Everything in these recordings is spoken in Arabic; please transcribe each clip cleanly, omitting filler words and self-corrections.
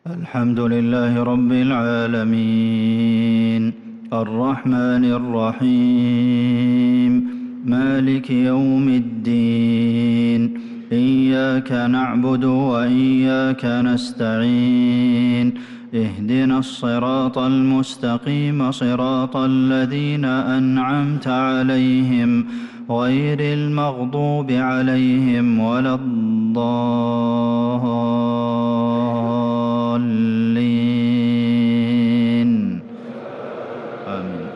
الحمد لله رب العالمين الرحمن الرحيم مالك يوم الدين إياك نعبد وإياك نستعين اهدنا الصراط المستقيم صراط الذين أنعمت عليهم غير المغضوب عليهم ولا الضالين آمين.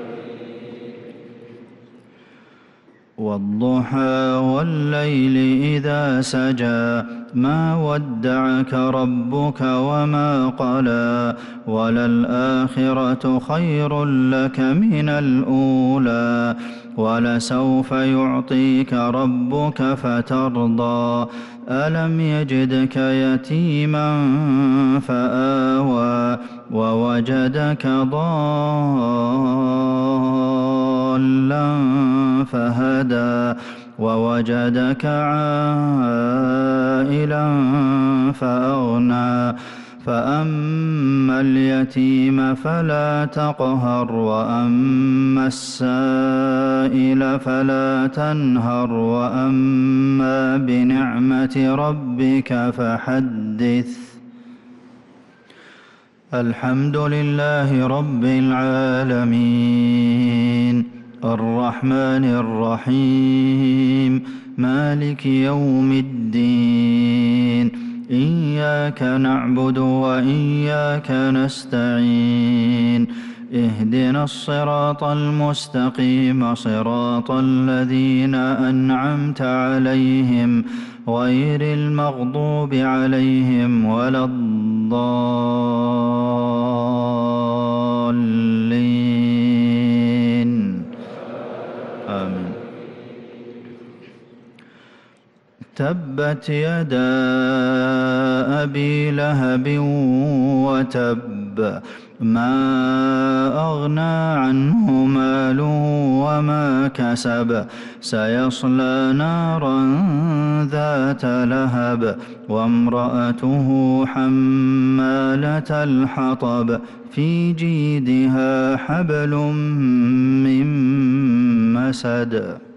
والضحى والليل إذا سجى ما ودعك ربك وما قلى وللآخرة خير لك من الأولى ولسوف يعطيك ربك فترضى ألم يجدك يتيما فآوى ووجدك ضالا فهدى ووجدك عائلا فأغنى فأما اليتيم فلا تقهر وأما السائل فلا تنهر وأما بنعمة ربك فحدث. الحمد لله رب العالمين الرحمن الرحيم مالك يوم الدين إياك نعبد وإياك نستعين اهدنا الصراط المستقيم صراط الذين أنعمت عليهم غير المغضوب عليهم ولا الضالين آمين. تبت يدا أبي لهب وتب ما أغنى عنه ماله وما كسب سيصلى نارا ذات لهب وامرأته حمالة الحطب في جيدها حبل من مسد.